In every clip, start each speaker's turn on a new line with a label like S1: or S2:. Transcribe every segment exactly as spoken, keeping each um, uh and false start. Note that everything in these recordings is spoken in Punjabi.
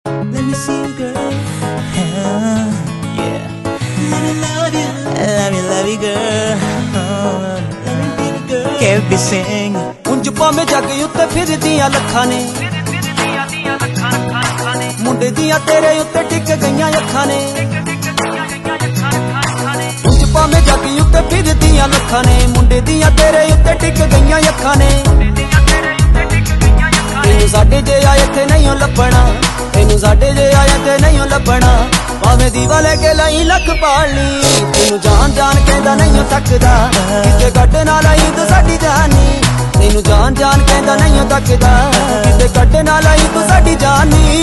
S1: Let me see you, girl. Uh, yeah. Let me love you. Let me love you, girl. Uh, let me be the girl. Can't be sing.
S2: ਉਂਝ ਭਾਵੇਂ ਜੱਗ ਉੱਤੇ ਫਿਰਦੀਆਂ ਲੱਖਾਂ ਨੇ, ਮੁੰਡੇ ਦੀਆਂ ਤੇਰੇ ਉੱਤੇ ਟਿਕ ਗਈਆਂ ਅੱਖਾਂ ਨੇ। ਉਂਝ ਭਾਵੇਂ ਜੱਗ ਉੱਤੇ ਫਿਰਦੀਆਂ ਲੱਖਾਂ ਨੇ, ਮੁੰਡੇ ਦੀਆਂ ਤੇਰੇ ਉੱਤੇ ਟਿਕ ਗਈਆਂ ਅੱਖਾਂ ਨੇ। ਤੈਨੂੰ ਸਾਡੇ ਜੇ ਆਏ ਇੱਥੇ ਨਹੀਂ ਲੱਭਣਾ, ਤੈਨੂੰ ਸਾਡੇ ਜੇ ਆਏ ਇੱਥੇ ਨਹੀਂ ਲੱਭਣਾ। ਭਾਵੇਂ ਦੀਵਾ ਲੈ ਕੇ ਲਈ ਲੱਖ ਪਾਲ ਲਈ, ਤੈਨੂੰ ਜਾਨ ਜਾਨ ਕਹਿੰਦਾ ਨਹੀਂ ਥੱਕਦਾ। ਕਿਤੇ ਕੱਢ ਨਾ ਲਈ ਤੂੰ ਸਾਡੀ ਜਾਨੀ, ਤੈਨੂੰ ਜਾਨ ਜਾਨ ਕਹਿੰਦਾ ਨਹੀਂ ਥੱਕਦਾ। ਕਿਤੇ ਕੱਢ ਨਾ ਲਈ ਤੂੰ ਸਾਡੀ ਜਾਨੀ।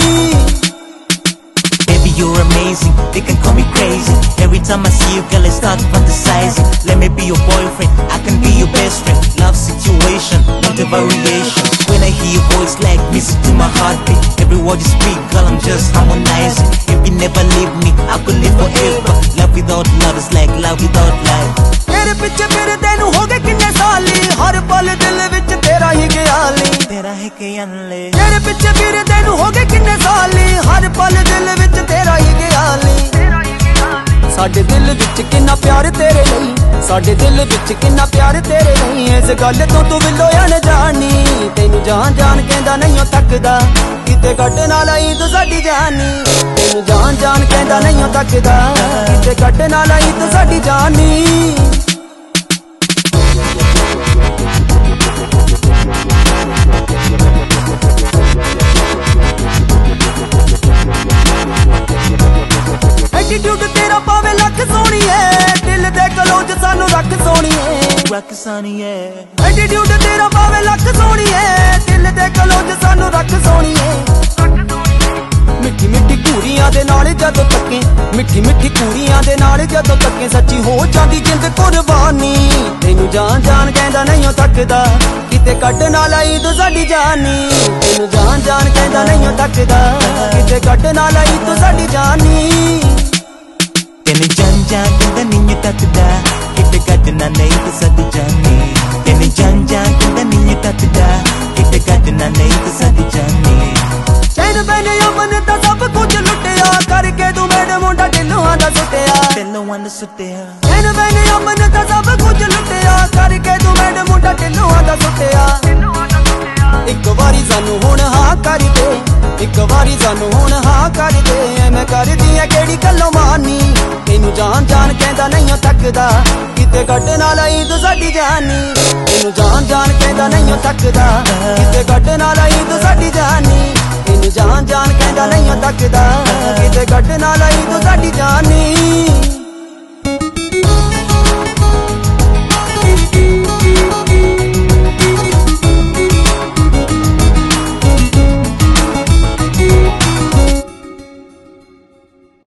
S1: Baby, you're amazing, they can call me crazy. Every time I see you, girl, I start fantasizing. Let me be your boyfriend, I can be your best friend. Love situation, not a variation. When I hear your voice like music to my heartbeat, every word you speak, girl, I'm just harmonizing. If you never leave me, I could live forever. Love without love is like love without life.
S2: ਤੇਰੇ ਪਿੱਛੇ ਫਿਰਦੇ ਨੂੰ ਹੋ ਗਏ ਕਿੰਨੇ ਸਾਲੀ, ਹਰ ਪਲ ਦਿਲ ਵਿੱਚ ਤੇਰਾ ਹੀ ਖਿਆਲੀ।
S1: ਤੇਰਾ ਹੀ ਖਿਆਲੀ।
S2: ਤੇਰੇ ਪਿੱਛੇ ਫਿਰਦੇ ਨੂੰ ਹੋ ਗਏ ਕਿੰਨੇ ਸਾਲੀ, ਹਰ ਪਲ ਦਿਲ ਵਿੱਚ ਤੇਰਾ ਹੀ ਖਿਆਲੀ। ਸਾਡੇ ਦਿਲ ਵਿੱਚ ਕਿੰਨਾ ਪਿਆਰ ਤੇਰੇ ਲਈ, ਸਾਡੇ ਦਿਲ ਵਿੱਚ ਕਿੰਨਾ ਪਿਆਰ ਤੇਰੇ ਲਈ। ਇਸ ਗੱਲ ਤੋਂ ਤੂੰ ਵਿਲੋਇਆ ਨਾ ਜਾਣੀ, ਤੈਨੂੰ ਜਾਨ ਜਾਨ ਕਹਿੰਦਾ ਨਹੀਂ ਥੱਕਦਾ। ਕਿਤੇ ਕੱਢ ਨਾ ਲਈ ਤੂੰ ਸਾਡੀ ਜਾਨੀ, ਤੈਨੂੰ ਜਾਨ ਜਾਨ ਕਹਿੰਦਾ ਨਹੀਂ ਥੱਕਦਾ। ਕਿਤੇ ਕੱਢ ਨਾ ਲਈ ਤੂੰ ਸਾਡੀ ਜਾਨੀ। ਐਟੀਟਿਊਡ ਤੇਰਾ ਪਾਵੇ ਲੱਖ ਸੋਹਣੀਏ, ਦਿਲ ਦੇ ਕਲੋਜ ਸਾਨੂੰ ਰੱਖ ਸੋਹਣੀਏ।
S1: ਰੱਖ ਸੋਹਣੀਏ।
S2: ਐਟੀਟਿਊਡ ਤੇਰਾ ਪਾਵੇ ਲੱਖ ਸੋਹਣੀਏ, ਦਿਲ ਦੇ ਕਲੋਜ ਸਾਨੂੰ ਰੱਖ ਸੋਹਣੀਏ। ਮਿੱਠੀ ਮਿੱਠੀ ਘੂਰੀਆਂ ਦੇ ਨਾਲ ਜਦੋਂ ਤੱਕੇ, ਮਿੱਠੀ ਮਿੱਠੀ ਘੂਰੀਆਂ ਦੇ ਨਾਲ ਜਦੋਂ ਤੱਕੇ, ਸੱਚੀ ਹੋ ਜਾਂਦੀ ਜਿੰਦ ਕੁਰਬਾਨੀ। ਤੈਨੂੰ ਜਾਨ ਜਾਨ ਕਹਿੰਦਾ ਨਹੀਂ ਥੱਕਦਾ। ਕਿਤੇ ਕੱਢ ਨਾ ਲਈ ਤੂੰ ਸਾਡੀ ਜਾਨੀ, ਤੈਨੂੰ ਜਾਨ ਜਾਨ ਕਹਿੰਦਾ ਨਹੀਂ ਥੱਕਦਾ। ਕਿਤੇ ਕੱਢ ਨਾ ਲਈ ਤੂੰ ਸਾਡੀ ਜਾਨੀ।
S1: ਤੈਨੂੰ ਜਾਨ ਜਾਨ ਕਹਿੰਦਾ ਨਹੀਂ ਥੱਕਦਾ। ਕਿਤੇ ਕੱਢ ਨਾ ਲਈ ਤੂੰ ਸਾਡੀ ਜਾਨੀ, ਤੈਨੂੰ ਜਾਨ ਜਾਨ ਕਹਿੰਦਾ ਨਹੀਂ ਥੱਕਦਾ। ਕਿਤੇ ਕੱਢ ਨਾ ਲਈ ਤੂੰ ਸਾਡੀ ਜਾਨੀ।
S2: ਚੈਨ ਬੈਨੇ ਅਮਨ ਤਾਂ ਸਭ ਕੁਝ ਲੁੱਟਿਆ, ਕਰਕੇ ਤੂੰ ਮੇਰੇ ਮੁੰਡਾ ਢਿੱਲੋਂ ਦਾ ਸੁੱਟਿਆ।
S1: ਢਿੱਲੋਂ ਦਾ ਸੁੱਟਿਆ।
S2: ਚੈਨ ਬੈਨੇ ਅਮਨ ਤਾਂ ਸਭ ਕੁਝ ਲੁੱਟਿਆ, ਕਰਕੇ ਤੂੰ ਮੇਰੇ ਮੁੰਡਾ ਢਿੱਲੋਂ ਦਾ ਸੁੱਟਿਆ। ਇੱਕ ਵਾਰੀ ਸਾਨੂੰ ਹੁਣ ਹਾਂ ਕਰ ਦੇ, ਇੱਕ ਵਾਰੀ ਸਾਨੂੰ ਹੁਣ ਹਾਂ ਕਰ ਦੇ। ਐਵੇਂ ਕਰਦੀ ਐ ਕਿਹੜੀ ਗੱਲੋਂ ਮਾਨੀ, ਤੈਨੂੰ ਜਾਨ ਜਾਨ ਕਹਿੰਦਾ ਨਹੀਂ ਥੱਕਦਾ। ਕਿਤੇ ਕੱਢ ਨਾ ਲਈ ਤੂੰ ਸਾਡੀ ਜਾਨੀ, ਤੈਨੂੰ ਜਾਨ ਜਾਨ ਕਹਿੰਦਾ ਨਹੀਂ ਥੱਕਦਾ। ਕਿਤੇ ਕੱਢ ਨਾ ਲਈ ਤੂੰ ਸਾਡੀ ਜਾਨੀ, ਤੈਨੂੰ ਜਾਨ ਜਾਨ ਕਹਿੰਦਾ ਨਹੀਂ ਥੱਕਦਾ। ਕਿਤੇ ਕੱਢ ਨਾ ਲਈ ਤੂੰ ਸਾਡੀ ਜਾਨੀ।